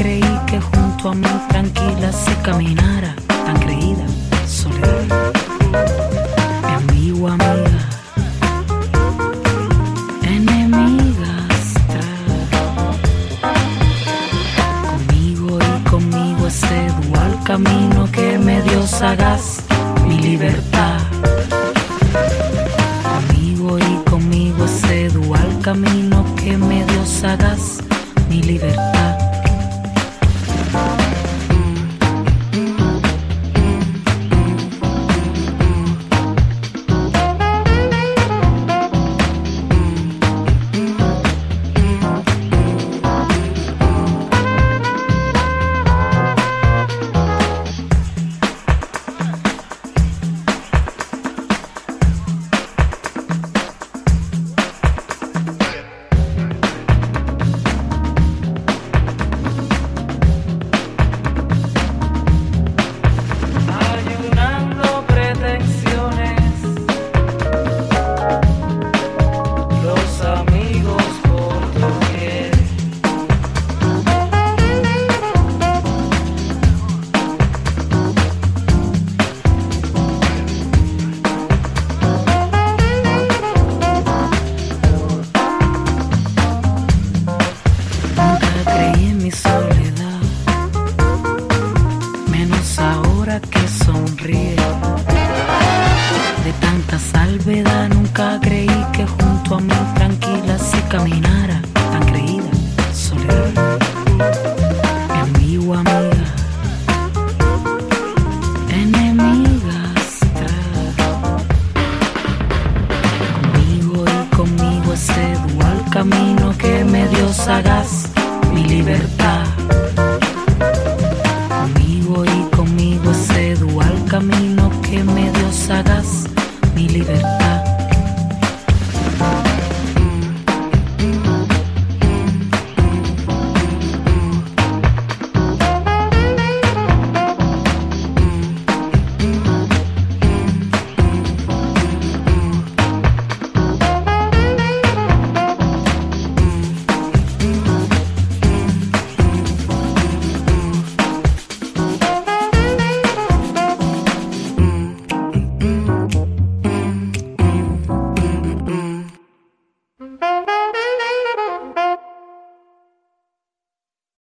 creí que junto a mí tranquila se caminara, tan creída, soledad. Mi amigo, amiga, enemigastra. Conmigo y conmigo ese dual camino que me dio sagaz mi libertad. Conmigo y conmigo ese dual camino que me dio sagaz mi libertad. Que sonríe de tanta salvedad, nunca creí que junto a mí tranquila se caminara, tan creída, soledad. Mi amigo, amiga, enemigastra. Conmigo y conmigo ese dual camino que me dio sagaz mi libertad. Conmigo y conmigo ese dual camino que me dio sagaz mi libertad.